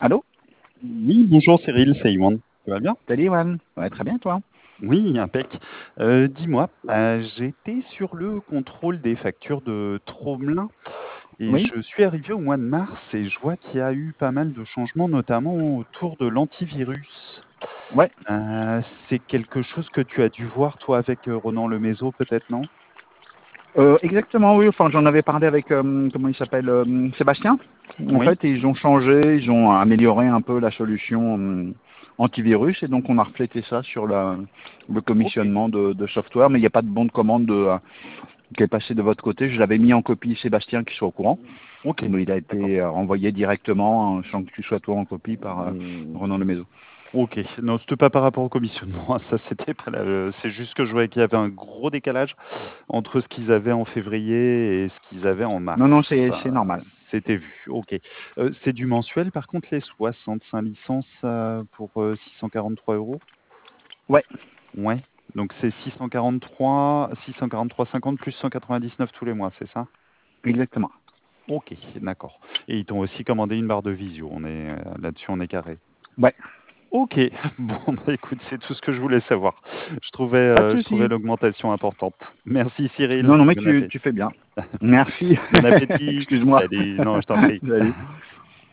Allô? Oui, bonjour Cyril, c'est Iwan. Tu vas bien? Salut Iwan. Ouais, très bien, toi? Oui, impec. Dis-moi, j'étais sur le contrôle des factures de Tromelin et Oui? je suis arrivé au mois de mars et je vois qu'il y a eu pas mal de changements, notamment autour de l'antivirus. Ouais. C'est quelque chose que tu as dû voir, toi, avec Ronan Lemézo, peut-être, non? Exactement, oui. Enfin, j'en avais parlé avec, comment il s'appelle, Sébastien. En Oui. fait, ils ont changé, ils ont amélioré un peu la solution antivirus et donc on a reflété ça sur le Ok. commissionnement de software, mais il n'y a pas de bon de commande qui est passé de votre côté. Je l'avais mis en copie Sébastien qui soit au courant. Ok. Mais il a D'accord. été envoyé directement, sans que tu sois toi en copie, par Ronan Lemézo. Ok, non, c'était pas par rapport au commissionnement, ça c'était pas c'est juste que je voyais qu'il y avait un gros décalage entre ce qu'ils avaient en février et ce qu'ils avaient en Non, non, mars. c'est normal. C'était vu, ok. C'est du mensuel, par contre, les 65 licences pour 643 euros? Ouais, Ouais, donc c'est 643,50 plus 199 tous les mois, c'est ça? exactement. Ok, d'accord. Et ils t'ont aussi commandé une barre de visio, on est là-dessus, on est carré. Ouais, Ok, bon, bah écoute, c'est tout ce que je voulais savoir. pas de Je trouvais souci. l'augmentation importante. Merci Cyril, Non, non, mais bon tu appétit. fais bien. Merci. Bon appétit. Excuse-moi. Salut, non, je t'en prie. Salut.